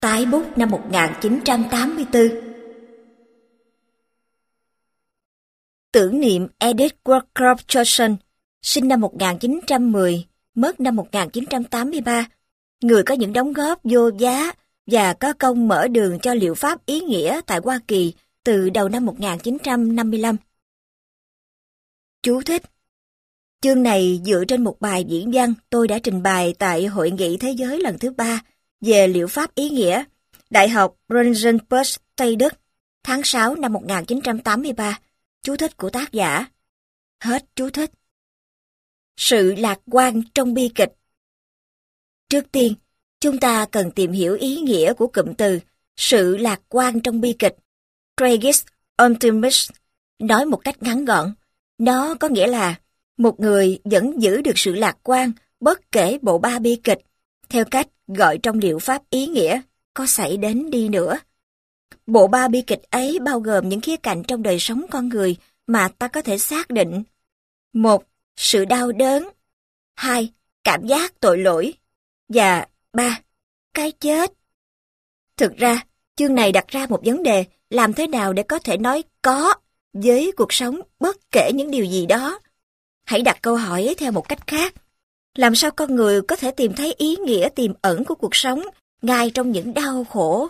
Tái bút năm 1984. Tưởng niệm Edith Woodcroft Johnson, sinh năm 1910, mất năm 1983, người có những đóng góp vô giá và có công mở đường cho liệu pháp ý nghĩa tại Hoa Kỳ từ đầu năm 1955. Chú thích: chương này dựa trên một bài diễn văn tôi đã trình bày tại Hội nghị Thế giới lần thứ 3 về liệu pháp ý nghĩa, Đại học Regensburg, Tây Đức, tháng 6 năm 1983. Chú thích của tác giả. Hết chú thích. Sự lạc quan trong bi kịch. Trước tiên, chúng ta cần tìm hiểu ý nghĩa của cụm từ sự lạc quan trong bi kịch. Tragic optimism, nói một cách ngắn gọn, nó có nghĩa là một người vẫn giữ được sự lạc quan bất kể bộ ba bi kịch, theo cách gọi trong liệu pháp ý nghĩa, có xảy đến đi nữa. Bộ ba bi kịch ấy bao gồm những khía cạnh trong đời sống con người mà ta có thể xác định. 1. Sự đau đớn. 2. Cảm giác tội lỗi. Và 3. Cái chết. Thực ra, chương này đặt ra một vấn đề làm thế nào để có thể nói có với cuộc sống bất kể những điều gì đó. Hãy đặt câu hỏi theo một cách khác. Làm sao con người có thể tìm thấy ý nghĩa tiềm ẩn của cuộc sống ngay trong những đau khổ?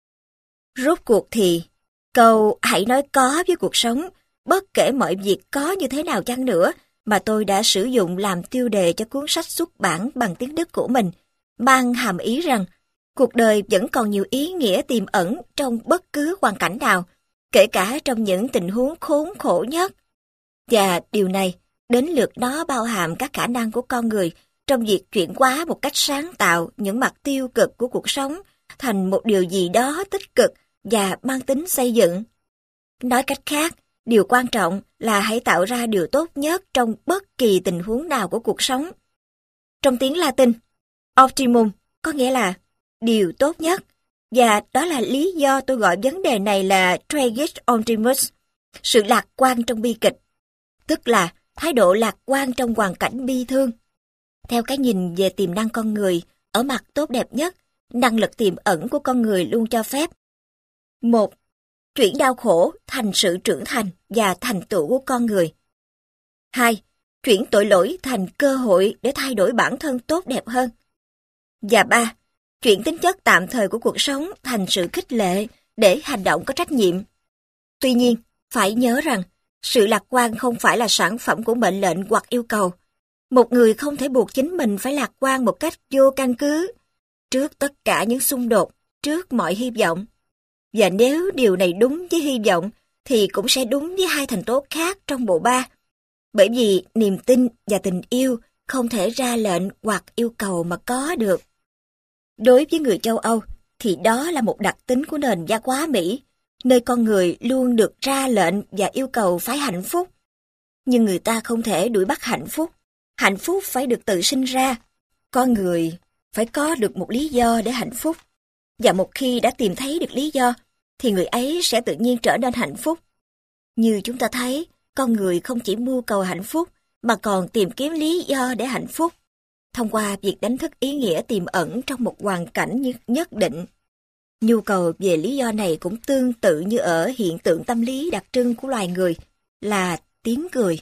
Rốt cuộc thì, câu hãy nói có với cuộc sống, bất kể mọi việc có như thế nào chăng nữa, mà tôi đã sử dụng làm tiêu đề cho cuốn sách xuất bản bằng tiếng Đức của mình, mang hàm ý rằng cuộc đời vẫn còn nhiều ý nghĩa tiềm ẩn trong bất cứ hoàn cảnh nào, kể cả trong những tình huống khốn khổ nhất. Và điều này, đến lượt nó bao hàm các khả năng của con người trong việc chuyển hóa một cách sáng tạo những mặt tiêu cực của cuộc sống thành một điều gì đó tích cực và mang tính xây dựng. Nói cách khác, điều quan trọng là hãy tạo ra điều tốt nhất trong bất kỳ tình huống nào của cuộc sống. Trong tiếng Latin, optimum có nghĩa là điều tốt nhất, và đó là lý do tôi gọi vấn đề này là tragic optimism, sự lạc quan trong bi kịch, tức là thái độ lạc quan trong hoàn cảnh bi thương. Theo cái nhìn về tiềm năng con người, ở mặt tốt đẹp nhất, năng lực tiềm ẩn của con người luôn cho phép: 1. Chuyển đau khổ thành sự trưởng thành và thành tựu của con người. 2. Chuyển tội lỗi thành cơ hội để thay đổi bản thân tốt đẹp hơn. Và 3. Chuyển tính chất tạm thời của cuộc sống thành sự khích lệ để hành động có trách nhiệm. Tuy nhiên, phải nhớ rằng, sự lạc quan không phải là sản phẩm của mệnh lệnh hoặc yêu cầu. Một người không thể buộc chính mình phải lạc quan một cách vô căn cứ, trước tất cả những xung đột, trước mọi hy vọng. Và nếu điều này đúng với hy vọng, thì cũng sẽ đúng với hai thành tố khác trong bộ ba. Bởi vì niềm tin và tình yêu không thể ra lệnh hoặc yêu cầu mà có được. Đối với người châu Âu, thì đó là một đặc tính của nền văn hóa Mỹ, nơi con người luôn được ra lệnh và yêu cầu phải hạnh phúc. Nhưng người ta không thể đuổi bắt hạnh phúc phải được tự sinh ra. Con người phải có được một lý do để hạnh phúc. Và một khi đã tìm thấy được lý do, thì người ấy sẽ tự nhiên trở nên hạnh phúc. Như chúng ta thấy, con người không chỉ mưu cầu hạnh phúc, mà còn tìm kiếm lý do để hạnh phúc, thông qua việc đánh thức ý nghĩa tiềm ẩn trong một hoàn cảnh nhất định. Nhu cầu về lý do này cũng tương tự như ở hiện tượng tâm lý đặc trưng của loài người, là tiếng cười.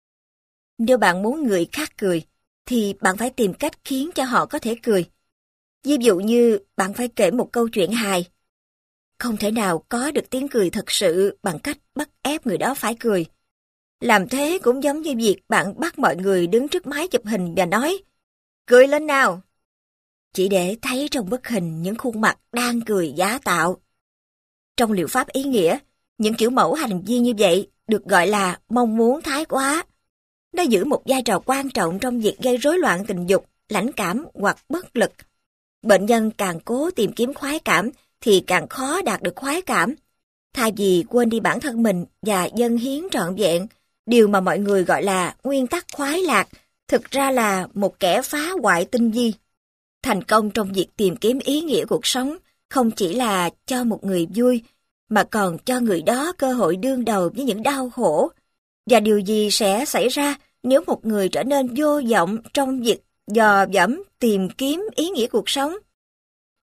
Nếu bạn muốn người khác cười, thì bạn phải tìm cách khiến cho họ có thể cười. Ví dụ như bạn phải kể một câu chuyện hài. Không thể nào có được tiếng cười thật sự bằng cách bắt ép người đó phải cười. Làm thế cũng giống như việc bạn bắt mọi người đứng trước máy chụp hình và nói, cười lên nào, chỉ để thấy trong bức hình những khuôn mặt đang cười giả tạo. Trong liệu pháp ý nghĩa, những kiểu mẫu hành vi như vậy được gọi là mong muốn thái quá. Nó giữ một vai trò quan trọng trong việc gây rối loạn tình dục, lãnh cảm hoặc bất lực. Bệnh nhân càng cố tìm kiếm khoái cảm thì càng khó đạt được khoái cảm. Thay vì quên đi bản thân mình và dâng hiến trọn vẹn, điều mà mọi người gọi là nguyên tắc khoái lạc, thực ra là một kẻ phá hoại tinh vi. Thành công trong việc tìm kiếm ý nghĩa cuộc sống không chỉ là cho một người vui, mà còn cho người đó cơ hội đương đầu với những đau khổ. Và điều gì sẽ xảy ra nếu một người trở nên vô vọng trong việc dò dẫm tìm kiếm ý nghĩa cuộc sống?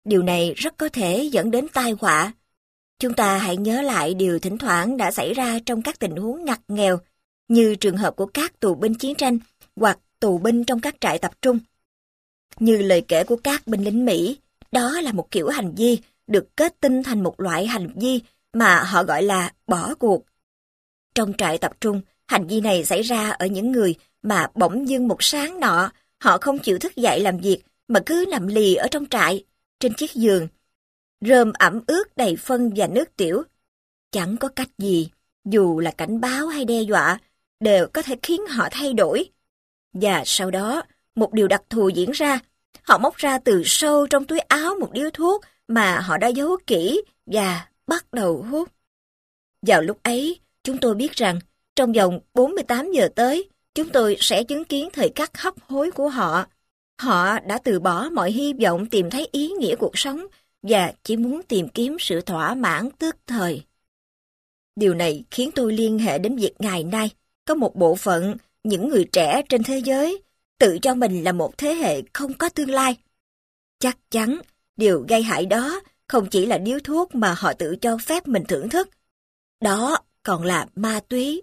Điều này rất có thể dẫn đến tai họa. Chúng ta hãy nhớ lại điều thỉnh thoảng đã xảy ra trong các tình huống ngặt nghèo, như trường hợp của các tù binh chiến tranh hoặc tù binh trong các trại tập trung. Như lời kể của các binh lính Mỹ, đó là một kiểu hành vi được kết tinh thành một loại hành vi mà họ gọi là bỏ cuộc. Trong trại tập trung, hành vi này xảy ra ở những người mà bỗng dưng một sáng nọ, họ không chịu thức dậy làm việc mà cứ nằm lì ở trong trại, trên chiếc giường, rơm ẩm ướt đầy phân và nước tiểu. Chẳng có cách gì, dù là cảnh báo hay đe dọa, đều có thể khiến họ thay đổi. Và sau đó, một điều đặc thù diễn ra. Họ móc ra từ sâu trong túi áo một điếu thuốc mà họ đã giấu kỹ và bắt đầu hút. Vào lúc ấy, chúng tôi biết rằng trong vòng 48 giờ tới, chúng tôi sẽ chứng kiến thời khắc hấp hối của họ. Họ đã từ bỏ mọi hy vọng tìm thấy ý nghĩa cuộc sống và chỉ muốn tìm kiếm sự thỏa mãn tức thời. Điều này khiến tôi liên hệ đến việc ngày nay có một bộ phận những người trẻ trên thế giới tự cho mình là một thế hệ không có tương lai. Chắc chắn, điều gây hại đó không chỉ là điếu thuốc mà họ tự cho phép mình thưởng thức. Đó còn là ma túy.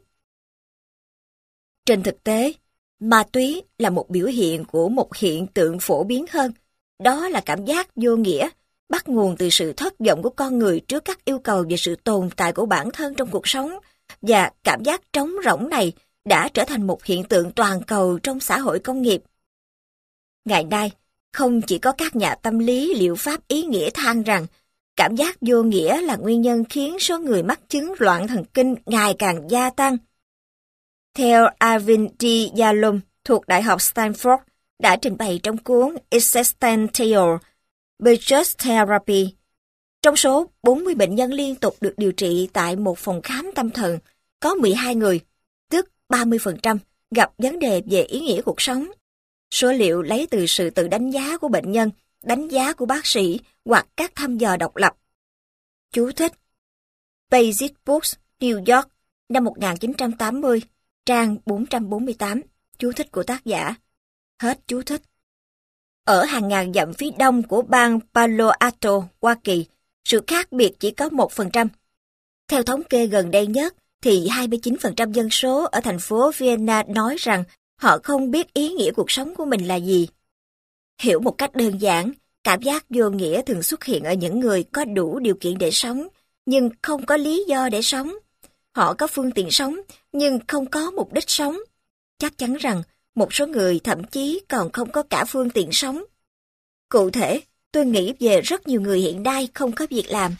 Trên thực tế, ma túy là một biểu hiện của một hiện tượng phổ biến hơn. Đó là cảm giác vô nghĩa, bắt nguồn từ sự thất vọng của con người trước các yêu cầu về sự tồn tại của bản thân trong cuộc sống, và cảm giác trống rỗng này đã trở thành một hiện tượng toàn cầu trong xã hội công nghiệp. Ngày nay, không chỉ có các nhà tâm lý liệu pháp ý nghĩa than rằng cảm giác vô nghĩa là nguyên nhân khiến số người mắc chứng loạn thần kinh ngày càng gia tăng. Theo Arvind D. Yalom thuộc Đại học Stanford đã trình bày trong cuốn Existential Behavioral Therapy, trong số 40 bệnh nhân liên tục được điều trị tại một phòng khám tâm thần, có 12 người, tức 30%, gặp vấn đề về ý nghĩa cuộc sống. Số liệu lấy từ sự tự đánh giá của bệnh nhân, đánh giá của bác sĩ hoặc các thăm dò độc lập. Chú thích: Basic Books, New York, năm 1980, trang 448, chú thích của tác giả. Hết chú thích. Ở hàng ngàn dặm phía đông của bang Palo Alto, Hoa Kỳ, sự khác biệt chỉ có 1%. Theo thống kê gần đây nhất, thì 29% dân số ở thành phố Vienna nói rằng họ không biết ý nghĩa cuộc sống của mình là gì. Hiểu một cách đơn giản, cảm giác vô nghĩa thường xuất hiện ở những người có đủ điều kiện để sống, nhưng không có lý do để sống. Họ có phương tiện sống, nhưng không có mục đích sống. Chắc chắn rằng một số người thậm chí còn không có cả phương tiện sống. Cụ thể, tôi nghĩ về rất nhiều người hiện nay không có việc làm.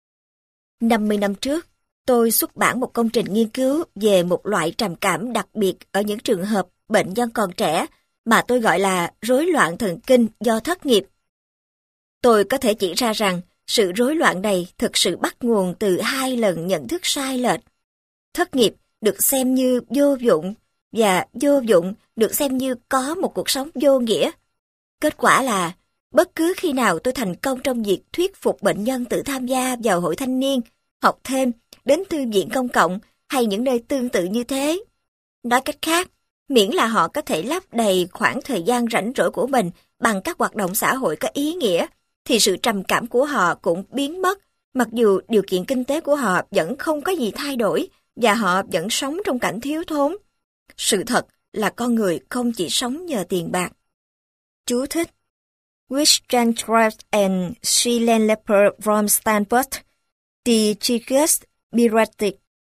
50 năm trước, tôi xuất bản một công trình nghiên cứu về một loại trầm cảm đặc biệt ở những trường hợp bệnh nhân còn trẻ mà tôi gọi là rối loạn thần kinh do thất nghiệp. Tôi có thể chỉ ra rằng sự rối loạn này thực sự bắt nguồn từ 2 lần nhận thức sai lệch. Thất nghiệp được xem như vô dụng và vô dụng được xem như có một cuộc sống vô nghĩa. Kết quả là bất cứ khi nào tôi thành công trong việc thuyết phục bệnh nhân tự tham gia vào hội thanh niên, học thêm, đến thư viện công cộng hay những nơi tương tự như thế. Nói cách khác, miễn là họ có thể lấp đầy khoảng thời gian rảnh rỗi của mình bằng các hoạt động xã hội có ý nghĩa, thì sự trầm cảm của họ cũng biến mất, mặc dù điều kiện kinh tế của họ vẫn không có gì thay đổi và họ vẫn sống trong cảnh thiếu thốn. Sự thật là con người không chỉ sống nhờ tiền bạc. Chú thích: Wittgenstein and Schleiermacher from Stanford, Die Psychische Beratung,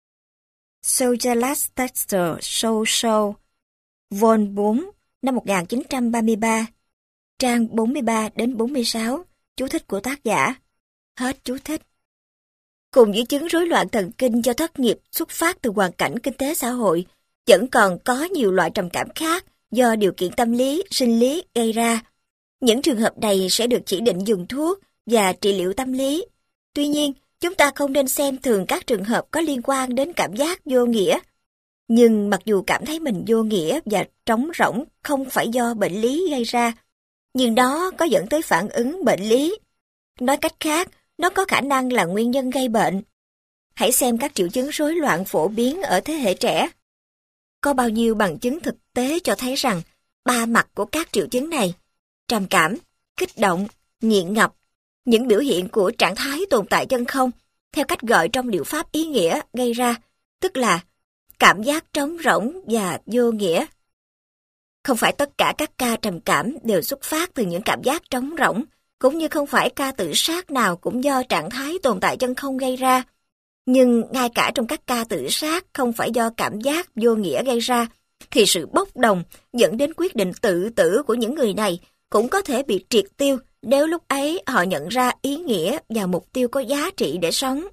Sozialtexte Social, Vol 4, năm 1933, trang 43 đến 46, chú thích của tác giả. Hết chú thích. Cùng với chứng rối loạn thần kinh do thất nghiệp xuất phát từ hoàn cảnh kinh tế xã hội, vẫn còn có nhiều loại trầm cảm khác do điều kiện tâm lý, sinh lý gây ra. Những trường hợp này sẽ được chỉ định dùng thuốc và trị liệu tâm lý. Tuy nhiên, chúng ta không nên xem thường các trường hợp có liên quan đến cảm giác vô nghĩa. Nhưng mặc dù cảm thấy mình vô nghĩa và trống rỗng không phải do bệnh lý gây ra, nhưng đó có dẫn tới phản ứng bệnh lý. Nói cách khác, nó có khả năng là nguyên nhân gây bệnh. Hãy xem các triệu chứng rối loạn phổ biến ở thế hệ trẻ. Có bao nhiêu bằng chứng thực tế cho thấy rằng 3 mặt của các triệu chứng này: trầm cảm, kích động, nghiện ngập, những biểu hiện của trạng thái tồn tại chân không, theo cách gọi trong liệu pháp ý nghĩa gây ra, tức là cảm giác trống rỗng và vô nghĩa. Không phải tất cả các ca trầm cảm đều xuất phát từ những cảm giác trống rỗng, cũng như không phải ca tự sát nào cũng do trạng thái tồn tại chân không gây ra. Nhưng ngay cả trong các ca tự sát không phải do cảm giác vô nghĩa gây ra, thì sự bốc đồng dẫn đến quyết định tự tử của những người này cũng có thể bị triệt tiêu nếu lúc ấy họ nhận ra ý nghĩa và mục tiêu có giá trị để sống.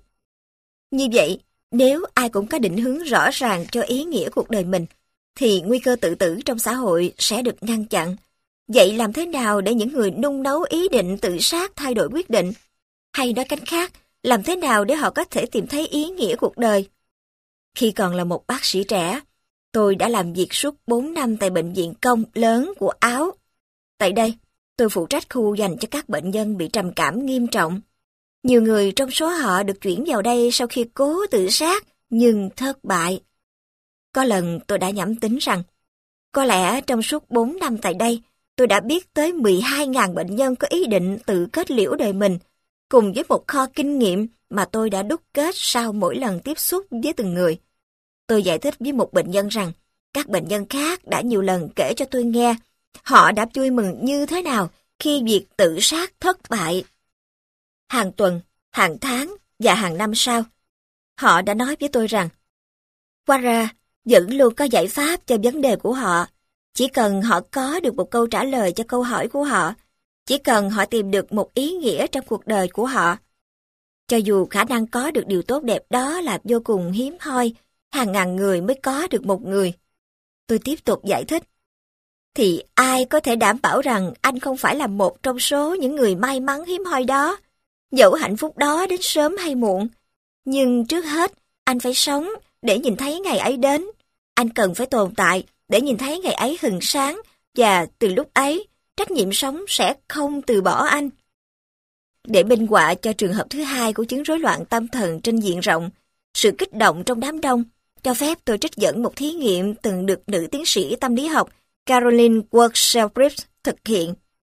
Như vậy, nếu ai cũng có định hướng rõ ràng cho ý nghĩa cuộc đời mình, thì nguy cơ tự tử trong xã hội sẽ được ngăn chặn. Vậy làm thế nào để những người nung nấu ý định tự sát thay đổi quyết định? Hay nói cách khác, làm thế nào để họ có thể tìm thấy ý nghĩa cuộc đời? Khi còn là một bác sĩ trẻ, tôi đã làm việc suốt 4 năm tại bệnh viện công lớn của Áo. Tại đây, tôi phụ trách khu dành cho các bệnh nhân bị trầm cảm nghiêm trọng. Nhiều người trong số họ được chuyển vào đây sau khi cố tự sát nhưng thất bại. Có lần tôi đã nhẩm tính rằng, có lẽ trong suốt 4 năm tại đây, tôi đã biết tới 12.000 bệnh nhân có ý định tự kết liễu đời mình, cùng với một kho kinh nghiệm mà tôi đã đúc kết sau mỗi lần tiếp xúc với từng người. Tôi giải thích với một bệnh nhân rằng, các bệnh nhân khác đã nhiều lần kể cho tôi nghe, họ đã vui mừng như thế nào khi việc tự sát thất bại. Hàng tuần, hàng tháng và hàng năm sau, họ đã nói với tôi rằng, hóa ra, vẫn luôn có giải pháp cho vấn đề của họ. Chỉ cần họ có được một câu trả lời cho câu hỏi của họ, chỉ cần họ tìm được một ý nghĩa trong cuộc đời của họ. Cho dù khả năng có được điều tốt đẹp đó là vô cùng hiếm hoi, hàng ngàn người mới có được một người. Tôi tiếp tục giải thích. Thì ai có thể đảm bảo rằng anh không phải là một trong số những người may mắn hiếm hoi đó, dẫu hạnh phúc đó đến sớm hay muộn. Nhưng trước hết, anh phải sống để nhìn thấy ngày ấy đến. Anh cần phải tồn tại để nhìn thấy ngày ấy hừng sáng, và từ lúc ấy, trách nhiệm sống sẽ không từ bỏ anh. Để minh họa cho trường hợp thứ hai của chứng rối loạn tâm thần trên diện rộng, sự kích động trong đám đông, cho phép tôi trích dẫn một thí nghiệm từng được nữ tiến sĩ tâm lý học Caroline Work-Selbrith thực hiện.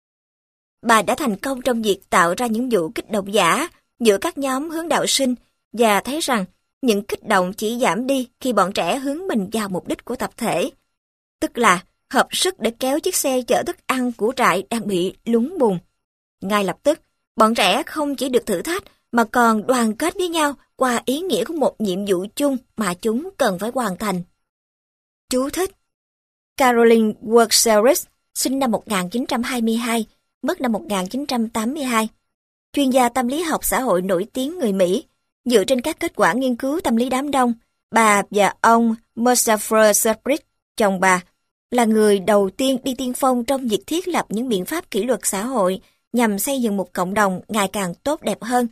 Bà đã thành công trong việc tạo ra những vụ kích động giả giữa các nhóm hướng đạo sinh và thấy rằng những kích động chỉ giảm đi khi bọn trẻ hướng mình vào mục đích của tập thể, tức là hợp sức để kéo chiếc xe chở thức ăn của trại đang bị lún bùn. Ngay lập tức, bọn trẻ không chỉ được thử thách mà còn đoàn kết với nhau qua ý nghĩa của một nhiệm vụ chung mà chúng cần phải hoàn thành. Chú thích: Caroline Work-Selbrith, sinh năm 1922, mất năm 1982. Chuyên gia tâm lý học xã hội nổi tiếng người Mỹ. Dựa trên các kết quả nghiên cứu tâm lý đám đông, bà và ông Muzafer Selbrith, chồng bà, là người đầu tiên đi tiên phong trong việc thiết lập những biện pháp kỷ luật xã hội nhằm xây dựng một cộng đồng ngày càng tốt đẹp hơn.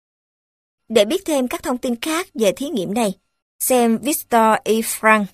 Để biết thêm các thông tin khác về thí nghiệm này, xem Viktor E. Frankl,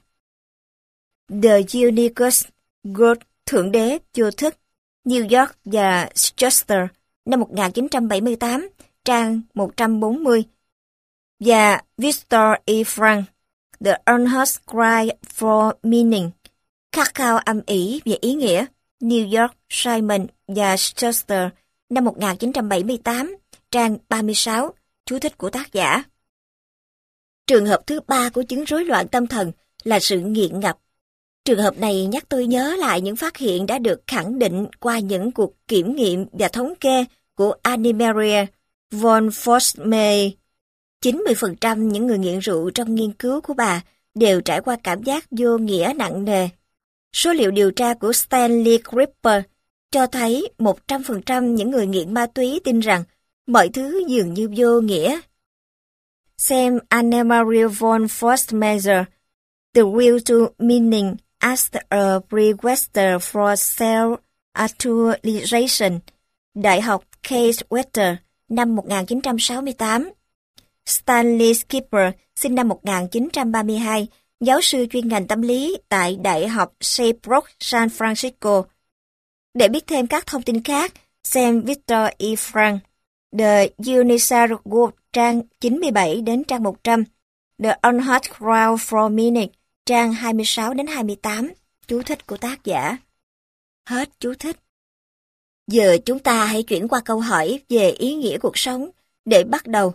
The Universe God, Thượng Đế Vô Thức, New York và Chester, năm 1978, trang 140, và Viktor E. Frankl, The Earnest Cry for Meaning, khát khao âm ỉ về ý nghĩa, New York, Simon và Chester, năm 1978, trang 36, chú thích của tác giả. Trường hợp thứ ba của chứng rối loạn tâm thần là sự nghiện ngập. Trường hợp này nhắc tôi nhớ lại những phát hiện đã được khẳng định qua những cuộc kiểm nghiệm và thống kê của Annemarie von Forsmay. 90% những người nghiện rượu trong nghiên cứu của bà đều trải qua cảm giác vô nghĩa nặng nề. Số liệu điều tra của Stanley Kriper cho thấy 100% những người nghiện ma túy tin rằng mọi thứ dường như vô nghĩa. Xem Annemarie von Forsmayer, The Will to Meaning as a Prerequisite for Self-Actualization, Đại học Case Western, năm 1968. Stanley Skipper, sinh năm 1932, giáo sư chuyên ngành tâm lý tại Đại học Seabrook, San Francisco. Để biết thêm các thông tin khác, xem Viktor E. Frankl, The Universal God, trang 97 đến trang 100, The Unheard Cry for Meaning, trang 26 đến 28, chú thích của tác giả. Hết chú thích. Giờ chúng ta hãy chuyển qua câu hỏi về ý nghĩa cuộc sống để bắt đầu.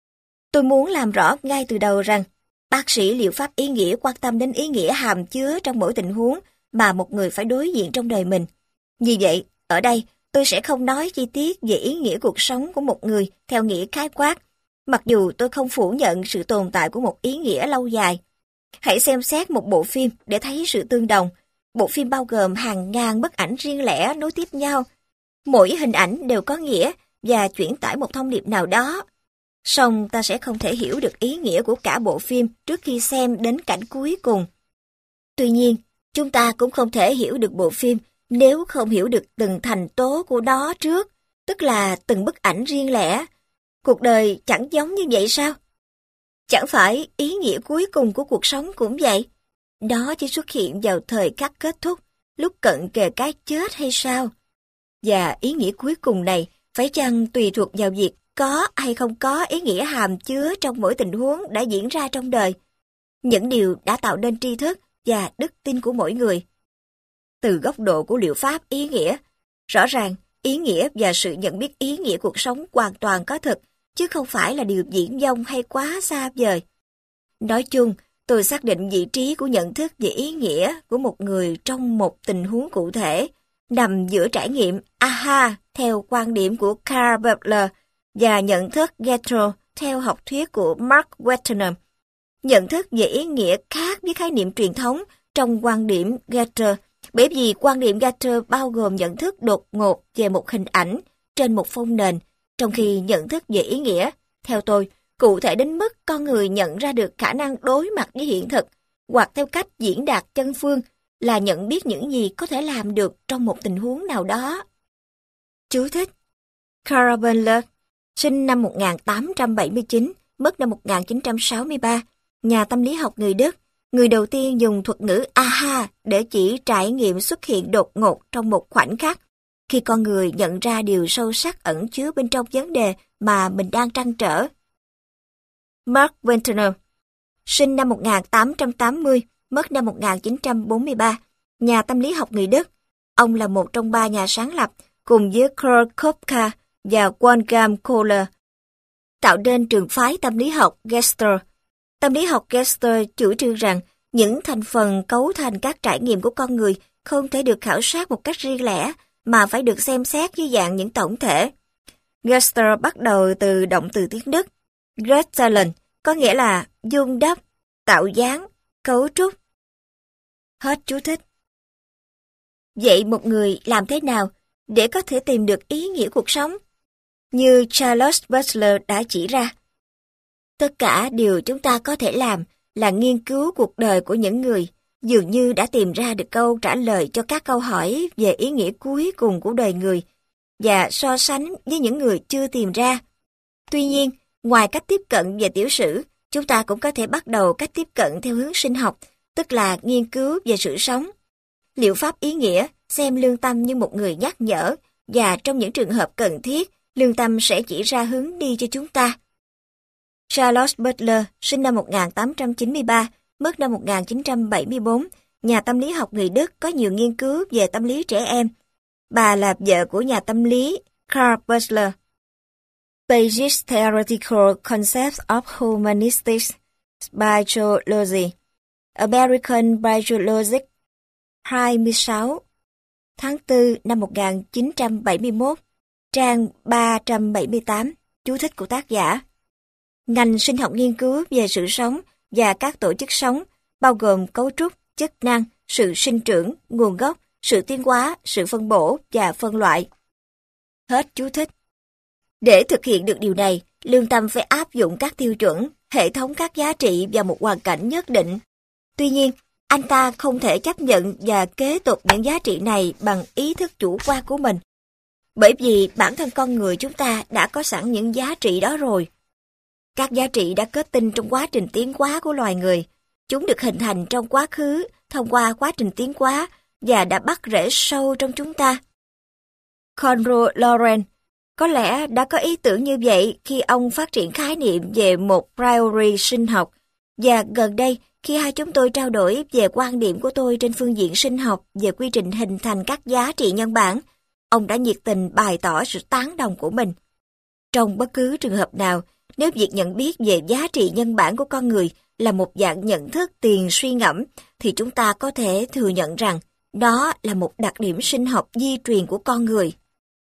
Tôi muốn làm rõ ngay từ đầu rằng bác sĩ liệu pháp ý nghĩa quan tâm đến ý nghĩa hàm chứa trong mỗi tình huống mà một người phải đối diện trong đời mình. Vì vậy, ở đây tôi sẽ không nói chi tiết về ý nghĩa cuộc sống của một người theo nghĩa khái quát, mặc dù tôi không phủ nhận sự tồn tại của một ý nghĩa lâu dài. Hãy xem xét một bộ phim để thấy sự tương đồng. Bộ phim bao gồm hàng ngàn bức ảnh riêng lẻ nối tiếp nhau. Mỗi hình ảnh đều có nghĩa và chuyển tải một thông điệp nào đó. Song ta sẽ không thể hiểu được ý nghĩa của cả bộ phim trước khi xem đến cảnh cuối cùng. Tuy nhiên, chúng ta cũng không thể hiểu được bộ phim nếu không hiểu được từng thành tố của nó trước, tức là từng bức ảnh riêng lẻ. Cuộc đời chẳng giống như vậy sao? Chẳng phải ý nghĩa cuối cùng của cuộc sống cũng vậy? Đó chỉ xuất hiện vào thời khắc kết thúc, lúc cận kề cái chết hay sao? Và ý nghĩa cuối cùng này phải chăng tùy thuộc vào việc có hay không có ý nghĩa hàm chứa trong mỗi tình huống đã diễn ra trong đời, những điều đã tạo nên tri thức và đức tin của mỗi người. Từ góc độ của liệu pháp ý nghĩa, rõ ràng ý nghĩa và sự nhận biết ý nghĩa cuộc sống hoàn toàn có thực, chứ không phải là điều viển vông hay quá xa vời. Nói chung, tôi xác định vị trí của nhận thức về ý nghĩa của một người trong một tình huống cụ thể, nằm giữa trải nghiệm aha theo quan điểm của Karl Popper và nhận thức Getro theo học thuyết của Mark Wetterner. Nhận thức về ý nghĩa khác với khái niệm truyền thống trong quan điểm Getro, bởi vì quan điểm Getro bao gồm nhận thức đột ngột về một hình ảnh trên một phông nền, trong khi nhận thức về ý nghĩa, theo tôi, cụ thể đến mức con người nhận ra được khả năng đối mặt với hiện thực, hoặc theo cách diễn đạt chân phương là nhận biết những gì có thể làm được trong một tình huống nào đó. Chú thích: Karl Popper, sinh năm 1879, mất năm 1963, nhà tâm lý học người Đức, người đầu tiên dùng thuật ngữ aha để chỉ trải nghiệm xuất hiện đột ngột trong một khoảnh khắc, khi con người nhận ra điều sâu sắc ẩn chứa bên trong vấn đề mà mình đang trăn trở. Mark Wetterner, sinh năm 1880, mất năm 1943, nhà tâm lý học người Đức. Ông là một trong 3 nhà sáng lập, cùng với Karl Popper và Wolfgang Kohler, tạo nên trường phái tâm lý học Gestalt. Tâm lý học Gestalt chủ trương rằng những thành phần cấu thành các trải nghiệm của con người không thể được khảo sát một cách riêng lẻ, mà phải được xem xét dưới dạng những tổng thể. Gestalt bắt đầu từ động từ tiếng Đức Gestalten, có nghĩa là dung đắp, tạo dáng, cấu trúc. Hết chú thích. Vậy một người làm thế nào để có thể tìm được ý nghĩa cuộc sống? Như Charles Butler đã chỉ ra, tất cả điều chúng ta có thể làm là nghiên cứu cuộc đời của những người dường như đã tìm ra được câu trả lời cho các câu hỏi về ý nghĩa cuối cùng của đời người, và so sánh với những người chưa tìm ra. Tuy nhiên, ngoài cách tiếp cận về tiểu sử, chúng ta cũng có thể bắt đầu cách tiếp cận theo hướng sinh học, tức là nghiên cứu về sự sống. Liệu pháp ý nghĩa xem lương tâm như một người nhắc nhở, và trong những trường hợp cần thiết, lương tâm sẽ chỉ ra hướng đi cho chúng ta. Charles Butler, sinh năm 1893, mất năm 1974, nhà tâm lý học người Đức có nhiều nghiên cứu về tâm lý trẻ em. Bà là vợ của nhà tâm lý Karl Popper. Pages Theoretical Concepts of Humanistic Biology, American Biologic, 26, tháng 4 năm 1971, trang 378, chú thích của tác giả. Ngành sinh học nghiên cứu về sự sống và các tổ chức sống, bao gồm cấu trúc, chức năng, sự sinh trưởng, nguồn gốc, sự tiến hóa, sự phân bổ và phân loại. Hết chú thích. Để thực hiện được điều này, lương tâm phải áp dụng các tiêu chuẩn, hệ thống các giá trị vào một hoàn cảnh nhất định. Tuy nhiên, anh ta không thể chấp nhận và kế tục những giá trị này bằng ý thức chủ quan của mình. Bởi vì bản thân con người chúng ta đã có sẵn những giá trị đó rồi. Các giá trị đã kết tinh trong quá trình tiến hóa của loài người. Chúng được hình thành trong quá khứ thông qua quá trình tiến hóa và đã bắt rễ sâu trong chúng ta. Conrad Lorenz có lẽ đã có ý tưởng như vậy khi ông phát triển khái niệm về một priori sinh học, và gần đây khi hai chúng tôi trao đổi về quan điểm của tôi trên phương diện sinh học về quy trình hình thành các giá trị nhân bản, ông đã nhiệt tình bày tỏ sự tán đồng của mình. Trong bất cứ trường hợp nào, nếu việc nhận biết về giá trị nhân bản của con người là một dạng nhận thức tiền suy ngẫm, thì chúng ta có thể thừa nhận rằng đó là một đặc điểm sinh học di truyền của con người.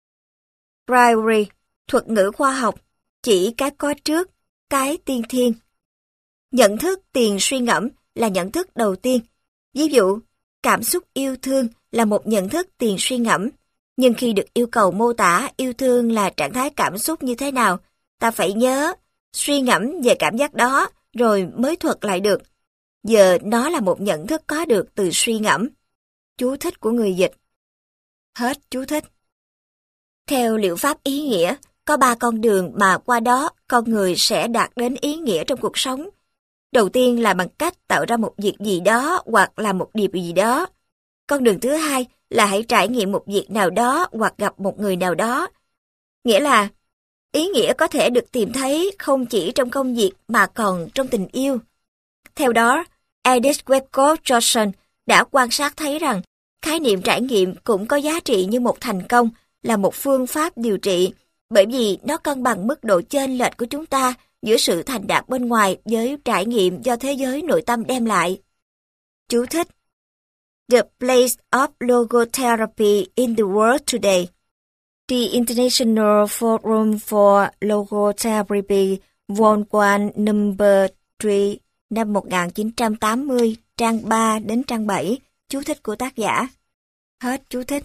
Priori, thuật ngữ khoa học, chỉ cái có trước, cái tiên thiên. Nhận thức tiền suy ngẫm là nhận thức đầu tiên. Ví dụ, cảm xúc yêu thương là một nhận thức tiền suy ngẫm. Nhưng khi được yêu cầu mô tả yêu thương là trạng thái cảm xúc như thế nào, ta phải nhớ, suy ngẫm về cảm giác đó rồi mới thuật lại được. Giờ nó là một nhận thức có được từ suy ngẫm. Chú thích của người dịch. Hết chú thích. Theo liệu pháp ý nghĩa, có 3 con đường mà qua đó con người sẽ đạt đến ý nghĩa trong cuộc sống. Đầu tiên là bằng cách tạo ra một việc gì đó hoặc làm một điều gì đó. Con đường thứ hai là hãy trải nghiệm một việc nào đó hoặc gặp một người nào đó. Nghĩa là, ý nghĩa có thể được tìm thấy không chỉ trong công việc mà còn trong tình yêu. Theo đó, Edith Westcott Johnson đã quan sát thấy rằng khái niệm trải nghiệm cũng có giá trị như một thành công, là một phương pháp điều trị, bởi vì nó cân bằng mức độ chênh lệch của chúng ta giữa sự thành đạt bên ngoài với trải nghiệm do thế giới nội tâm đem lại. Chú thích: The place of logotherapy in the world today. The International Forum for Logotherapy, Vol. 1, Number 3, năm 1980, trang 3 đến trang 7, chú thích của tác giả. Hết chú thích.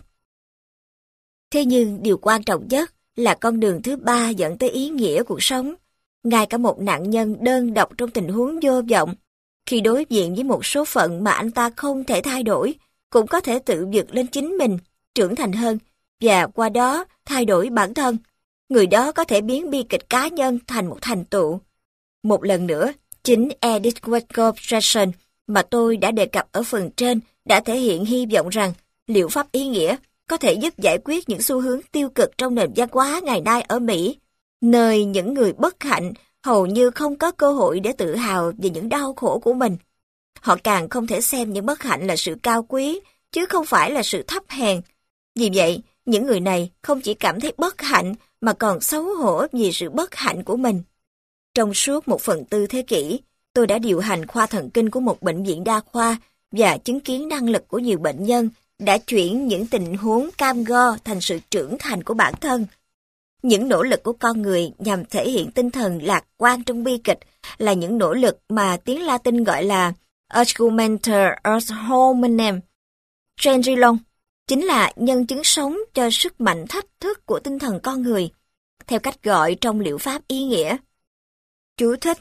Thế nhưng điều quan trọng nhất là con đường thứ 3 dẫn tới ý nghĩa cuộc sống. Ngay cả một nạn nhân đơn độc trong tình huống vô vọng, khi đối diện với một số phận mà anh ta không thể thay đổi, cũng có thể tự vượt lên chính mình, trưởng thành hơn, và qua đó thay đổi bản thân. Người đó có thể biến bi kịch cá nhân thành một thành tựu. Một lần nữa, chính Edith Westcott Johnson mà tôi đã đề cập ở phần trên đã thể hiện hy vọng rằng liệu pháp ý nghĩa có thể giúp giải quyết những xu hướng tiêu cực trong nền văn hóa ngày nay ở Mỹ, nơi những người bất hạnh hầu như không có cơ hội để tự hào về những đau khổ của mình. Họ càng không thể xem những bất hạnh là sự cao quý, chứ không phải là sự thấp hèn. Vì vậy, những người này không chỉ cảm thấy bất hạnh mà còn xấu hổ vì sự bất hạnh của mình. Trong suốt 1/4 thế kỷ, tôi đã điều hành khoa thần kinh của một bệnh viện đa khoa và chứng kiến năng lực của nhiều bệnh nhân đã chuyển những tình huống cam go thành sự trưởng thành của bản thân. Những nỗ lực của con người nhằm thể hiện tinh thần lạc quan trong bi kịch là những nỗ lực mà tiếng Latin gọi là argumenta ad hominem. Trendrillon chính là nhân chứng sống cho sức mạnh thách thức của tinh thần con người, theo cách gọi trong liệu pháp ý nghĩa. Chú thích: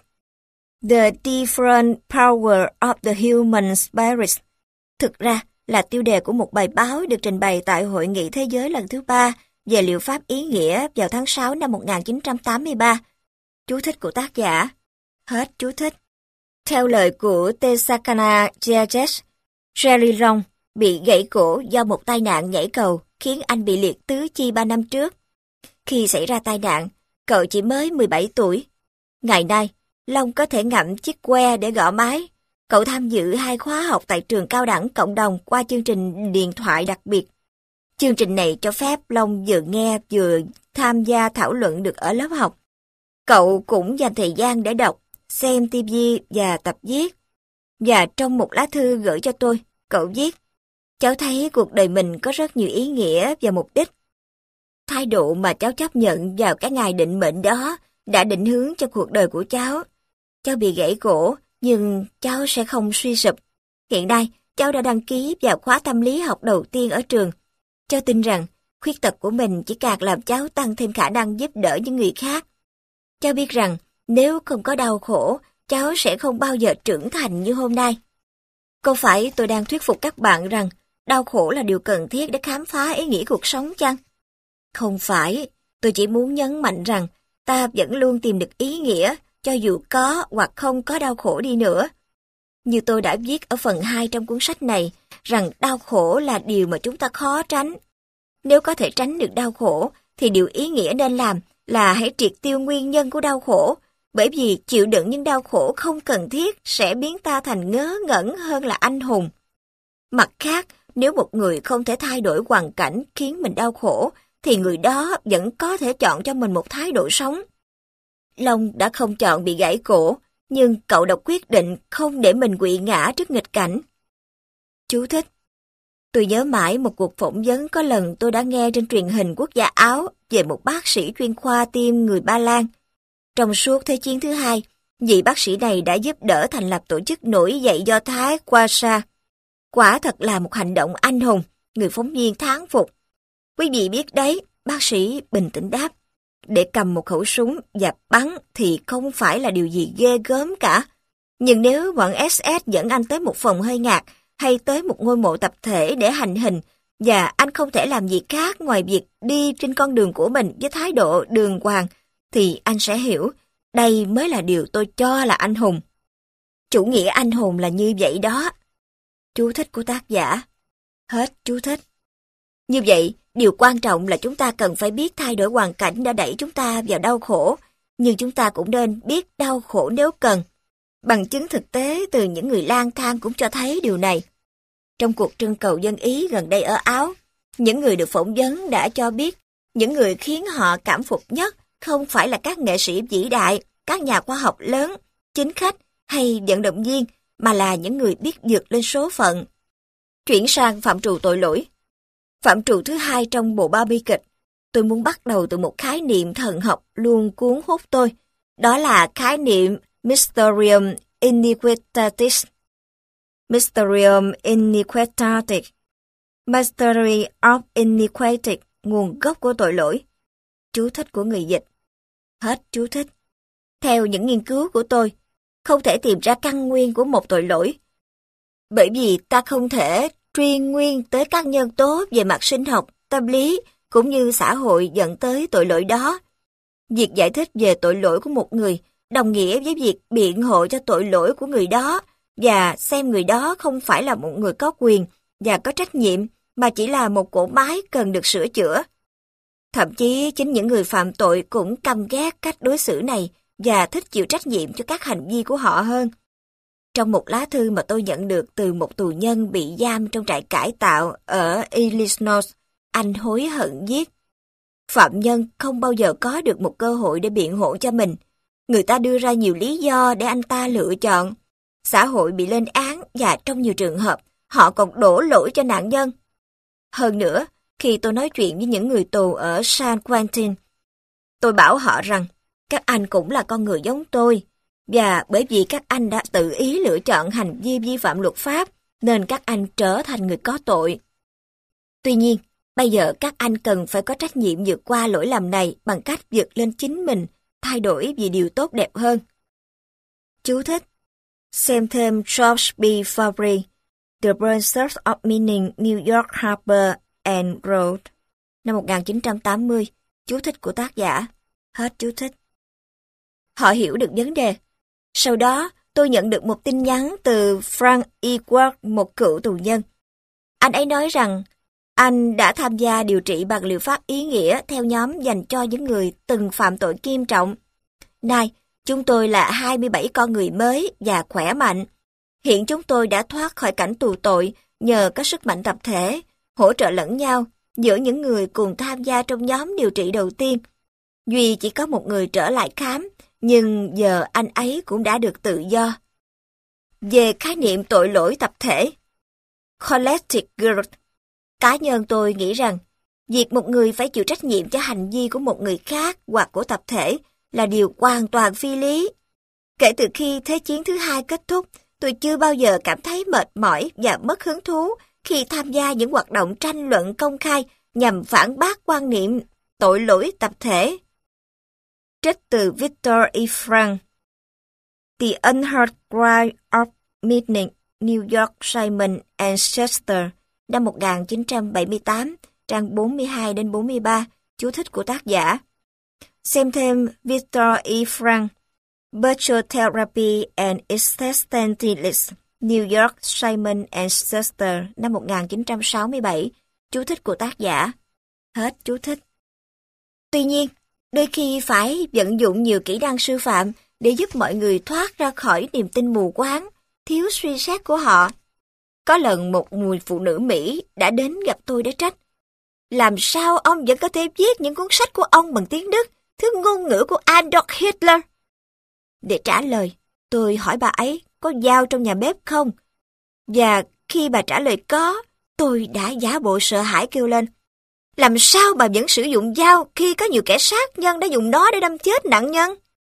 The different power of the human spirit thực ra là tiêu đề của một bài báo được trình bày tại Hội nghị Thế giới lần thứ 3 về liệu pháp ý nghĩa vào tháng 6 năm 1983. Chú thích của tác giả. Hết chú thích. Theo lời của Texarkana Jazz, Jerry Long bị gãy cổ do một tai nạn nhảy cầu khiến anh bị liệt tứ chi 3 năm trước. Khi xảy ra tai nạn, cậu chỉ mới 17 tuổi. Ngày nay, Long có thể ngậm chiếc que để gõ máy. Cậu tham dự 2 khóa học tại trường cao đẳng cộng đồng qua chương trình điện thoại đặc biệt. Chương trình này cho phép Long vừa nghe vừa tham gia thảo luận được ở lớp học. Cậu cũng dành thời gian để đọc, xem TV và tập viết. Và trong một lá thư gửi cho tôi, cậu viết: cháu thấy cuộc đời mình có rất nhiều ý nghĩa và mục đích. Thái độ mà cháu chấp nhận vào cái ngày định mệnh đó đã định hướng cho cuộc đời của cháu. Cháu bị gãy cổ, nhưng cháu sẽ không suy sụp. Hiện nay, cháu đã đăng ký vào khóa tâm lý học đầu tiên ở trường. Cháu tin rằng khuyết tật của mình chỉ càng làm cháu tăng thêm khả năng giúp đỡ những người khác. Cháu biết rằng nếu không có đau khổ, cháu sẽ không bao giờ trưởng thành như hôm nay. Có phải tôi đang thuyết phục các bạn rằng đau khổ là điều cần thiết để khám phá ý nghĩa cuộc sống chăng? Không phải, tôi chỉ muốn nhấn mạnh rằng ta vẫn luôn tìm được ý nghĩa cho dù có hoặc không có đau khổ đi nữa. Như tôi đã viết ở phần 2 trong cuốn sách này, rằng đau khổ là điều mà chúng ta khó tránh. Nếu có thể tránh được đau khổ, thì điều ý nghĩa nên làm là hãy triệt tiêu nguyên nhân của đau khổ, bởi vì chịu đựng những đau khổ không cần thiết sẽ biến ta thành ngớ ngẩn hơn là anh hùng. Mặt khác, Nếu một người không thể thay đổi hoàn cảnh khiến mình đau khổ, thì người đó vẫn có thể chọn cho mình một thái độ sống. Long đã không chọn bị gãy cổ, nhưng cậu đã quyết định không để mình quỵ ngã trước nghịch cảnh. Chú thích. Tôi nhớ mãi một cuộc phỏng vấn có lần tôi đã nghe trên truyền hình quốc gia Áo về một bác sĩ chuyên khoa tim người Ba Lan. Trong suốt Thế chiến thứ hai, vị bác sĩ này đã giúp đỡ thành lập tổ chức nổi dậy Do Thái Khwasa. Quả thật là một hành động anh hùng, người phóng viên thán phục. Quý vị biết đấy, bác sĩ bình tĩnh đáp. Để cầm một khẩu súng và bắn thì không phải là điều gì ghê gớm cả. Nhưng nếu bọn SS dẫn anh tới một phòng hơi ngạt hay tới một ngôi mộ tập thể để hành hình, và anh không thể làm gì khác ngoài việc đi trên con đường của mình với thái độ đường hoàng, thì anh sẽ hiểu, đây mới là điều tôi cho là anh hùng. Chủ nghĩa anh hùng là như vậy đó. Chú thích của tác giả. Hết chú thích. Như vậy, điều quan trọng là chúng ta cần phải biết thay đổi hoàn cảnh đã đẩy chúng ta vào đau khổ, nhưng chúng ta cũng nên biết đau khổ nếu cần. Bằng chứng thực tế từ những người lang thang cũng cho thấy điều này. Trong cuộc trưng cầu dân Ý gần đây ở Áo, những người được phỏng vấn đã cho biết những người khiến họ cảm phục nhất không phải là các nghệ sĩ vĩ đại, các nhà khoa học lớn, chính khách hay vận động viên, mà là những người biết vượt lên số phận. Chuyển sang phạm trù tội lỗi. Phạm trù thứ hai trong bộ ba bi kịch, tôi muốn bắt đầu từ một khái niệm thần học luôn cuốn hút tôi. Đó là khái niệm Mysterium Iniquitatis. Mysterium Iniquitatis. Mystery of Iniquity, nguồn gốc của tội lỗi. Chú thích của người dịch. Hết chú thích. Theo những nghiên cứu của tôi, không thể tìm ra căn nguyên của một tội lỗi. Bởi vì ta không thể truy nguyên tới các nhân tố về mặt sinh học, tâm lý, cũng như xã hội dẫn tới tội lỗi đó. Việc giải thích về tội lỗi của một người đồng nghĩa với việc biện hộ cho tội lỗi của người đó và xem người đó không phải là một người có quyền và có trách nhiệm, mà chỉ là một cỗ máy cần được sửa chữa. Thậm chí chính những người phạm tội cũng căm ghét cách đối xử này và thích chịu trách nhiệm cho các hành vi của họ hơn. Trong một lá thư mà tôi nhận được từ một tù nhân bị giam trong trại cải tạo ở Illinois, anh hối hận viết: phạm nhân không bao giờ có được một cơ hội để biện hộ cho mình. Người ta đưa ra nhiều lý do để anh ta lựa chọn. Xã hội bị lên án và trong nhiều trường hợp, họ còn đổ lỗi cho nạn nhân. Hơn nữa, khi tôi nói chuyện với những người tù ở San Quentin, tôi bảo họ rằng các anh cũng là con người giống tôi, và bởi vì các anh đã tự ý lựa chọn hành vi vi phạm luật pháp, nên các anh trở thành người có tội. Tuy nhiên, bây giờ các anh cần phải có trách nhiệm vượt qua lỗi lầm này bằng cách vượt lên chính mình, thay đổi vì điều tốt đẹp hơn. Chú thích. Xem thêm George B. Fabry, The Branches of Meaning, New York Harper and Road, năm 1980, chú thích của tác giả. Hết chú thích. Họ hiểu được vấn đề. Sau đó, tôi nhận được một tin nhắn từ Frank Ewart, một cựu tù nhân. Anh ấy nói rằng anh đã tham gia điều trị bằng liệu pháp ý nghĩa theo nhóm dành cho những người từng phạm tội nghiêm trọng. Này, chúng tôi là 27 con người mới và khỏe mạnh. Hiện chúng tôi đã thoát khỏi cảnh tù tội nhờ có sức mạnh tập thể, hỗ trợ lẫn nhau giữa những người cùng tham gia trong nhóm điều trị đầu tiên. Duy chỉ có một người trở lại khám, nhưng giờ anh ấy cũng đã được tự do. Về khái niệm tội lỗi tập thể, collective guilt, cá nhân tôi nghĩ rằng việc một người phải chịu trách nhiệm cho hành vi của một người khác hoặc của tập thể là điều hoàn toàn phi lý. Kể từ khi Thế chiến thứ hai kết thúc, tôi chưa bao giờ cảm thấy mệt mỏi và mất hứng thú khi tham gia những hoạt động tranh luận công khai nhằm phản bác quan niệm tội lỗi tập thể. Trích từ Victor E. Frank, The Unheard Cry of Midnight, New York Simon and Schuster, năm 1978, trang 42-43, chú thích của tác giả. Xem thêm Victor E. Frank, Virtual Therapy and Existentialism, New York Simon and Schuster, năm 1967, chú thích của tác giả. Hết chú thích. Tuy nhiên, đôi khi phải vận dụng nhiều kỹ năng sư phạm để giúp mọi người thoát ra khỏi niềm tin mù quáng, thiếu suy xét của họ. Có lần một người phụ nữ Mỹ đã đến gặp tôi để trách. Làm sao ông vẫn có thể viết những cuốn sách của ông bằng tiếng Đức, thứ ngôn ngữ của Adolf Hitler? Để trả lời, tôi hỏi bà ấy có dao trong nhà bếp không? Và khi bà trả lời có, tôi đã giả bộ sợ hãi kêu lên. Làm sao bà vẫn sử dụng dao khi có nhiều kẻ sát nhân đã dùng nó để đâm chết nạn nhân?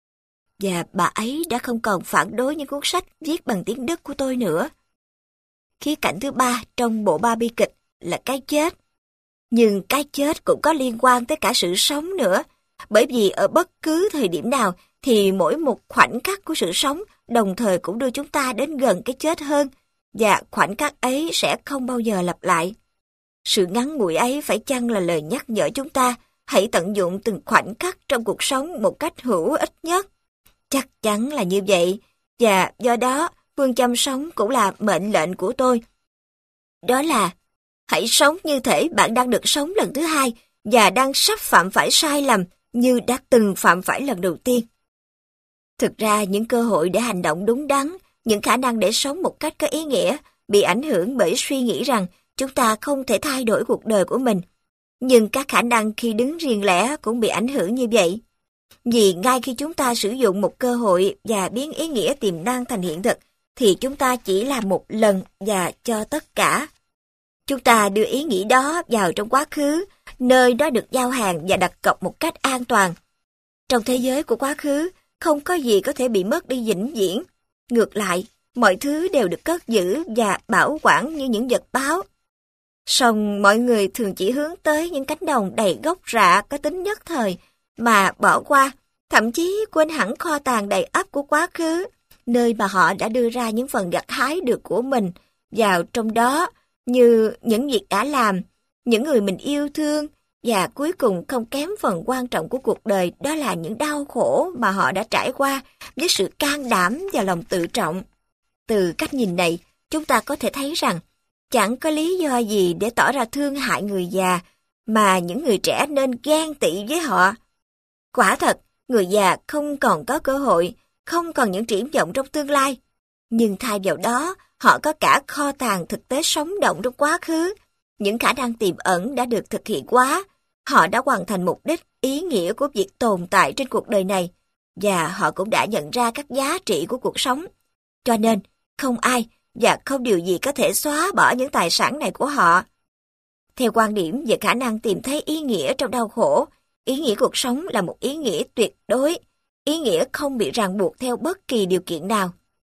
Và bà ấy đã không còn phản đối những cuốn sách viết bằng tiếng Đức của tôi nữa. Khía cạnh thứ ba trong bộ ba bi kịch là cái chết. Nhưng cái chết cũng có liên quan tới cả sự sống nữa, bởi vì ở bất cứ thời điểm nào thì mỗi một khoảnh khắc của sự sống đồng thời cũng đưa chúng ta đến gần cái chết hơn, và khoảnh khắc ấy sẽ không bao giờ lặp lại. Sự ngắn ngủi ấy phải chăng là lời nhắc nhở chúng ta hãy tận dụng từng khoảnh khắc trong cuộc sống một cách hữu ích nhất? Chắc chắn là như vậy, và do đó phương châm sống cũng là mệnh lệnh của tôi. Đó là hãy sống như thể bạn đang được sống lần thứ hai và đang sắp phạm phải sai lầm như đã từng phạm phải lần đầu tiên. Thực ra những cơ hội để hành động đúng đắn, những khả năng để sống một cách có ý nghĩa bị ảnh hưởng bởi suy nghĩ rằng chúng ta không thể thay đổi cuộc đời của mình. Nhưng các khả năng khi đứng riêng lẻ cũng bị ảnh hưởng như vậy. Vì ngay khi chúng ta sử dụng một cơ hội và biến ý nghĩa tiềm năng thành hiện thực, thì chúng ta chỉ làm một lần và cho tất cả. Chúng ta đưa ý nghĩ đó vào trong quá khứ, nơi đó được giao hàng và đặt cọc một cách an toàn. Trong thế giới của quá khứ, không có gì có thể bị mất đi vĩnh viễn. Ngược lại, mọi thứ đều được cất giữ và bảo quản như những vật báo. Song mọi người thường chỉ hướng tới những cánh đồng đầy gốc rạ có tính nhất thời, mà bỏ qua, thậm chí quên hẳn kho tàng đầy ắp của quá khứ, nơi mà họ đã đưa ra những phần gặt hái được của mình vào trong đó, như những việc đã làm, những người mình yêu thương, và cuối cùng không kém phần quan trọng của cuộc đời, đó là những đau khổ mà họ đã trải qua với sự can đảm và lòng tự trọng. Từ cách nhìn này, chúng ta có thể thấy rằng chẳng có lý do gì để tỏ ra thương hại người già, mà những người trẻ nên ghen tị với họ. Quả thật, người già không còn có cơ hội, không còn những triển vọng trong tương lai. Nhưng thay vào đó, họ có cả kho tàng thực tế sống động trong quá khứ. Những khả năng tiềm ẩn đã được thực hiện quá. Họ đã hoàn thành mục đích, ý nghĩa của việc tồn tại trên cuộc đời này. Và họ cũng đã nhận ra các giá trị của cuộc sống. Cho nên, không ai và không điều gì có thể xóa bỏ những tài sản này của họ. Theo quan điểm về khả năng tìm thấy ý nghĩa trong đau khổ, ý nghĩa cuộc sống là một ý nghĩa tuyệt đối, ý nghĩa không bị ràng buộc theo bất kỳ điều kiện nào.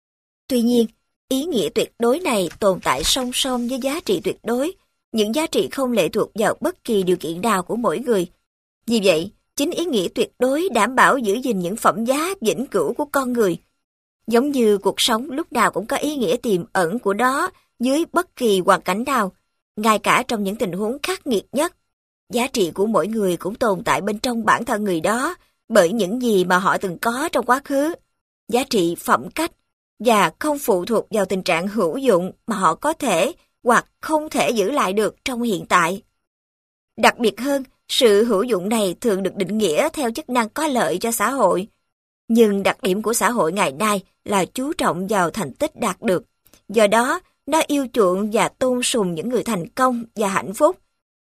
Tuy nhiên, ý nghĩa tuyệt đối này tồn tại song song với giá trị tuyệt đối, những giá trị không lệ thuộc vào bất kỳ điều kiện nào của mỗi người. Vì vậy, chính ý nghĩa tuyệt đối đảm bảo giữ gìn những phẩm giá vĩnh cửu của con người. Giống như cuộc sống lúc nào cũng có ý nghĩa tiềm ẩn của nó dưới bất kỳ hoàn cảnh nào, ngay cả trong những tình huống khắc nghiệt nhất. Giá trị của mỗi người cũng tồn tại bên trong bản thân người đó bởi những gì mà họ từng có trong quá khứ. Giá trị phẩm cách và không phụ thuộc vào tình trạng hữu dụng mà họ có thể hoặc không thể giữ lại được trong hiện tại. Đặc biệt hơn, sự hữu dụng này thường được định nghĩa theo chức năng có lợi cho xã hội. Nhưng đặc điểm của xã hội ngày nay là chú trọng vào thành tích đạt được. Do đó, nó yêu chuộng và tôn sùng những người thành công và hạnh phúc.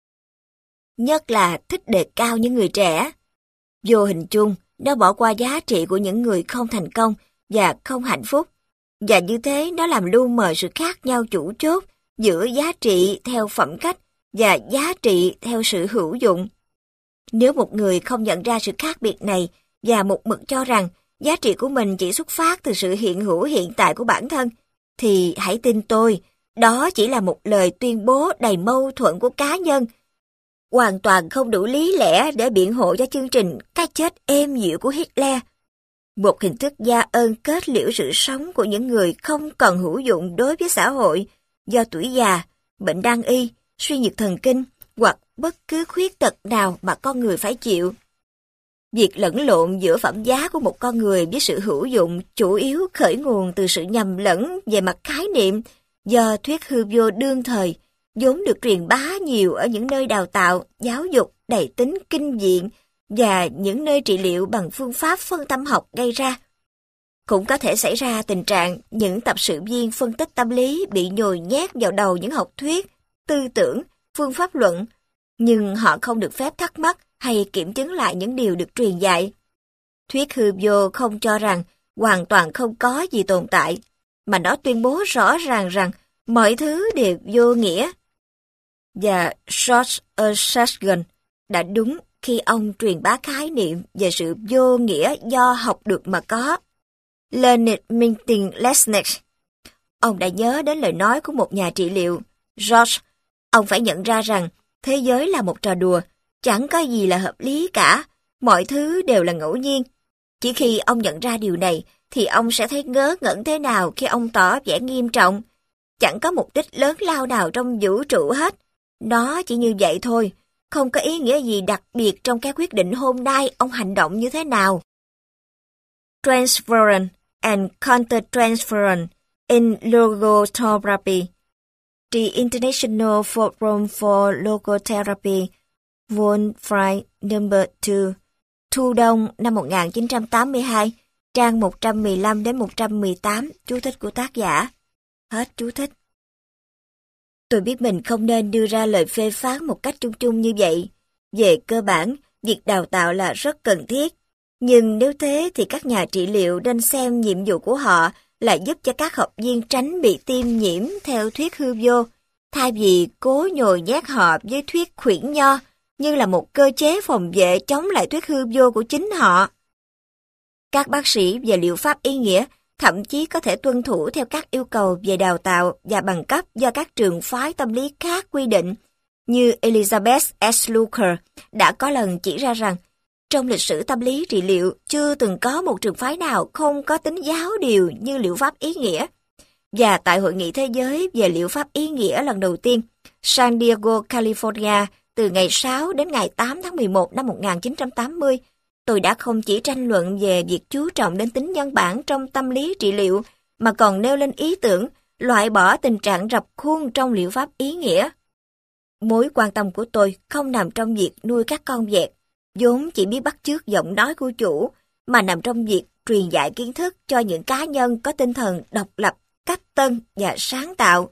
Nhất là thích đề cao những người trẻ. Vô hình chung, nó bỏ qua giá trị của những người không thành công và không hạnh phúc. Và như thế nó làm lu mờ sự khác nhau chủ chốt giữa giá trị theo phẩm cách và giá trị theo sự hữu dụng. Nếu một người không nhận ra sự khác biệt này và một mực cho rằng giá trị của mình chỉ xuất phát từ sự hiện hữu hiện tại của bản thân, thì hãy tin tôi, đó chỉ là một lời tuyên bố đầy mâu thuẫn của cá nhân, hoàn toàn không đủ lý lẽ để biện hộ cho chương trình cái chết êm dịu của Hitler. Một hình thức gia ơn kết liễu sự sống của những người không còn hữu dụng đối với xã hội do tuổi già, bệnh nan y, suy nhược thần kinh hoặc bất cứ khuyết tật nào mà con người phải chịu. Việc lẫn lộn giữa phẩm giá của một con người với sự hữu dụng chủ yếu khởi nguồn từ sự nhầm lẫn về mặt khái niệm do thuyết hư vô đương thời, vốn được truyền bá nhiều ở những nơi đào tạo, giáo dục đầy tính kinh viện và những nơi trị liệu bằng phương pháp phân tâm học gây ra. Cũng có thể xảy ra tình trạng những tập sự viên phân tích tâm lý bị nhồi nhét vào đầu những học thuyết, tư tưởng, phương pháp luận, nhưng họ không được phép thắc mắc hay kiểm chứng lại những điều được truyền dạy. Thuyết hư vô không cho rằng hoàn toàn không có gì tồn tại, mà nó tuyên bố rõ ràng rằng mọi thứ đều vô nghĩa. Và George Sagan đã đúng khi ông truyền bá khái niệm về sự vô nghĩa do học được mà có. Leonid Lesnick. Ông đã nhớ đến lời nói của một nhà trị liệu, George. Ông phải nhận ra rằng thế giới là một trò đùa, chẳng có gì là hợp lý cả, mọi thứ đều là ngẫu nhiên. Chỉ khi ông nhận ra điều này, thì ông sẽ thấy ngớ ngẩn thế nào khi ông tỏ vẻ nghiêm trọng. Chẳng có mục đích lớn lao nào trong vũ trụ hết. Nó chỉ như vậy thôi, không có ý nghĩa gì đặc biệt trong cái quyết định hôm nay ông hành động như thế nào. Transference and Countertransference in Logotherapy. The International Forum for Logotherapy, Wolfram No. 2, Thu Đông năm 1982, trang 115 đến 118, chú thích của tác giả. Hết chú thích. Tôi biết mình không nên đưa ra lời phê phán một cách chung chung như vậy. Về cơ bản, việc đào tạo là rất cần thiết. Nhưng nếu thế thì các nhà trị liệu nên xem nhiệm vụ của họ là giúp cho các học viên tránh bị tiêm nhiễm theo thuyết hư vô, thay vì cố nhồi nhét họ với thuyết khuyển nho như là một cơ chế phòng vệ chống lại thuyết hư vô của chính họ. Các bác sĩ về liệu pháp ý nghĩa thậm chí có thể tuân thủ theo các yêu cầu về đào tạo và bằng cấp do các trường phái tâm lý khác quy định, như Elizabeth S. Luker đã có lần chỉ ra rằng trong lịch sử tâm lý trị liệu chưa từng có một trường phái nào không có tính giáo điều như liệu pháp ý nghĩa. Và tại Hội nghị Thế giới về liệu pháp ý nghĩa lần đầu tiên, San Diego, California, từ ngày 6 đến ngày 8 tháng 11 năm 1980, tôi đã không chỉ tranh luận về việc chú trọng đến tính nhân bản trong tâm lý trị liệu, mà còn nêu lên ý tưởng loại bỏ tình trạng rập khuôn trong liệu pháp ý nghĩa. Mối quan tâm của tôi không nằm trong việc nuôi các con vẹt, vốn chỉ biết bắt chước giọng nói của chủ, mà nằm trong việc truyền dạy kiến thức cho những cá nhân có tinh thần độc lập, cách tân và sáng tạo.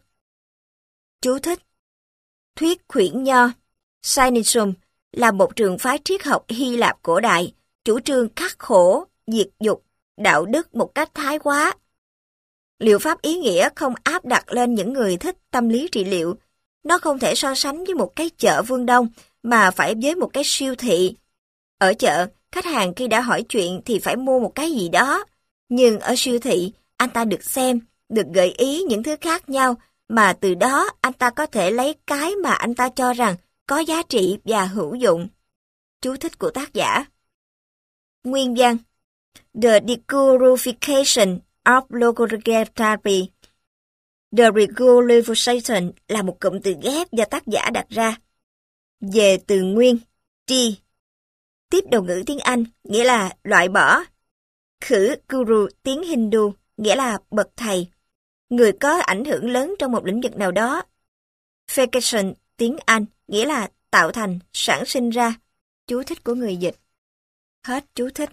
Chú thích: Thuyết khuyển nho Cynicism là một trường phái triết học Hy Lạp cổ đại, chủ trương khắc khổ, diệt dục, đạo đức một cách thái quá. Liệu pháp ý nghĩa không áp đặt lên những người thích tâm lý trị liệu. Nó không thể so sánh với một cái chợ phương Đông, mà phải với một cái siêu thị. Ở chợ, khách hàng khi đã hỏi chuyện thì phải mua một cái gì đó. Nhưng ở siêu thị, anh ta được xem, được gợi ý những thứ khác nhau, mà từ đó anh ta có thể lấy cái mà anh ta cho rằng có giá trị và hữu dụng. Chú thích của tác giả. Nguyên văn: The Deglorification of Logotherapy. The Regularization là một cụm từ ghép do tác giả đặt ra. Về từ nguyên, D, tiếp đầu ngữ tiếng Anh, nghĩa là loại bỏ. Khử guru tiếng Hindu, nghĩa là bậc thầy, người có ảnh hưởng lớn trong một lĩnh vực nào đó. Fectation tiếng Anh, nghĩa là tạo thành, sản sinh ra. Chú thích của người dịch. Hết chú thích.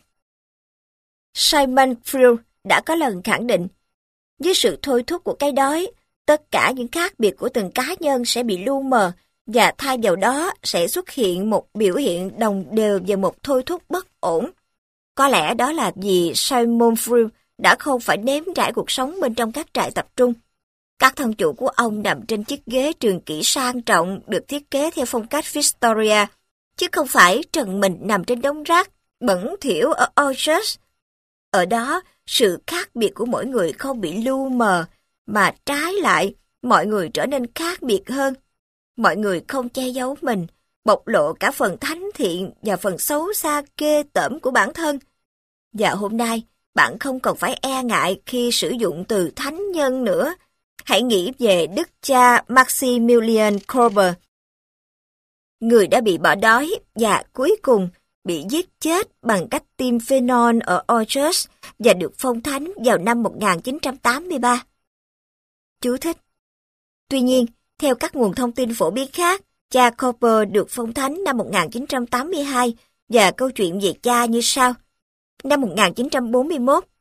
Simon Freud đã có lần khẳng định, với sự thôi thúc của cái đói, tất cả những khác biệt của từng cá nhân sẽ bị lu mờ, và thay vào đó sẽ xuất hiện một biểu hiện đồng đều về một thôi thúc bất ổn. Có lẽ đó là vì Simon Freud đã không phải nếm trải cuộc sống bên trong các trại tập trung. Các thân chủ của ông nằm trên chiếc ghế trường kỷ sang trọng được thiết kế theo phong cách Victoria, chứ không phải trần mình nằm trên đống rác bẩn thỉu ở Orchard. Ở đó, sự khác biệt của mỗi người không bị lu mờ, mà trái lại, mọi người trở nên khác biệt hơn. Mọi người không che giấu mình, bộc lộ cả phần thánh thiện và phần xấu xa ghê tởm của bản thân. Và hôm nay, bạn không còn phải e ngại khi sử dụng từ thánh nhân nữa. Hãy nghĩ về đức cha Maximilian Kolbe, người đã bị bỏ đói và cuối cùng bị giết chết bằng cách tiêm phenol ở Orchard và được phong thánh vào năm 1983. Chú thích: Tuy nhiên, theo các nguồn thông tin phổ biến khác, cha Kolbe được phong thánh năm 1982 và câu chuyện về cha như sau. Năm 1941,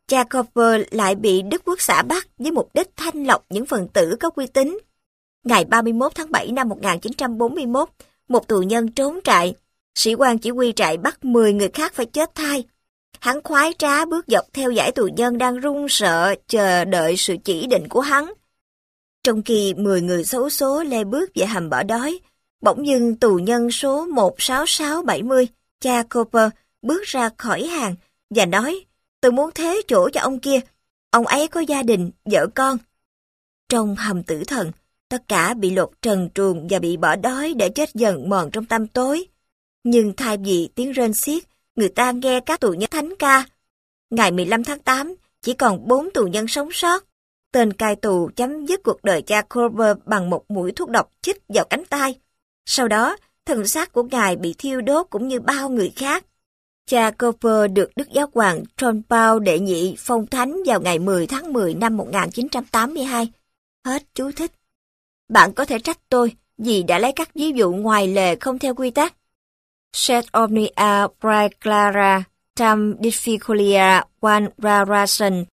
cha Cooper lại bị Đức Quốc xã bắt với mục đích thanh lọc những phần tử có uy tín. Ngày 31 tháng 7 năm 1941, một tù nhân trốn trại, sĩ quan chỉ huy trại bắt 10 người khác phải chết thay. Hắn khoái trá bước dọc theo dải tù nhân đang run sợ chờ đợi sự chỉ định của hắn. Trong khi 10 người xấu số lê bước về hầm bỏ đói, bỗng dưng tù nhân số 16670, cha Cooper, bước ra khỏi hàng và nói, tôi muốn thế chỗ cho ông kia, ông ấy có gia đình, vợ con. Trong hầm tử thần, tất cả bị lột trần truồng và bị bỏ đói để chết dần mòn trong tăm tối. Nhưng thay vì tiếng rên xiết, người ta nghe các tù nhân thánh ca. Ngày 15 tháng 8, chỉ còn 4 tù nhân sống sót. Tên cai tù chấm dứt cuộc đời cha Cooper bằng một mũi thuốc độc chích vào cánh tay. Sau đó, thân xác của ngài bị thiêu đốt cũng như bao người khác. Cha Cooper được Đức Giáo hoàng John Paul đệ nhị phong thánh vào ngày 10 tháng 10 năm 1982. Hết chú thích. Bạn có thể trách tôi vì đã lấy các ví dụ ngoài lề không theo quy tắc. Sed omnia praeclara tam difficulia quan rarasum.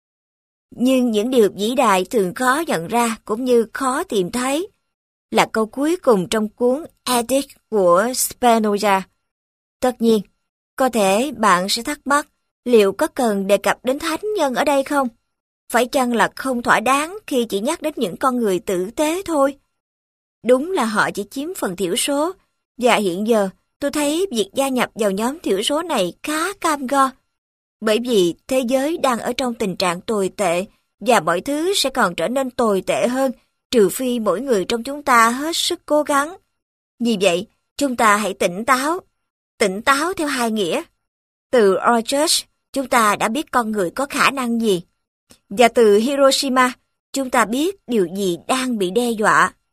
Nhưng những điều vĩ đại thường khó nhận ra cũng như khó tìm thấy là câu cuối cùng trong cuốn Ethics của Spinoza. Tất nhiên, có thể bạn sẽ thắc mắc liệu có cần đề cập đến thánh nhân ở đây không? Phải chăng là không thỏa đáng khi chỉ nhắc đến những con người tử tế thôi? Đúng là họ chỉ chiếm phần thiểu số, và hiện giờ tôi thấy việc gia nhập vào nhóm thiểu số này khá cam go. Bởi vì thế giới đang ở trong tình trạng tồi tệ, và mọi thứ sẽ còn trở nên tồi tệ hơn, trừ phi mỗi người trong chúng ta hết sức cố gắng. Vì vậy, chúng ta hãy tỉnh táo theo hai nghĩa. Từ Rogers, chúng ta đã biết con người có khả năng gì. Và từ Hiroshima, chúng ta biết điều gì đang bị đe dọa.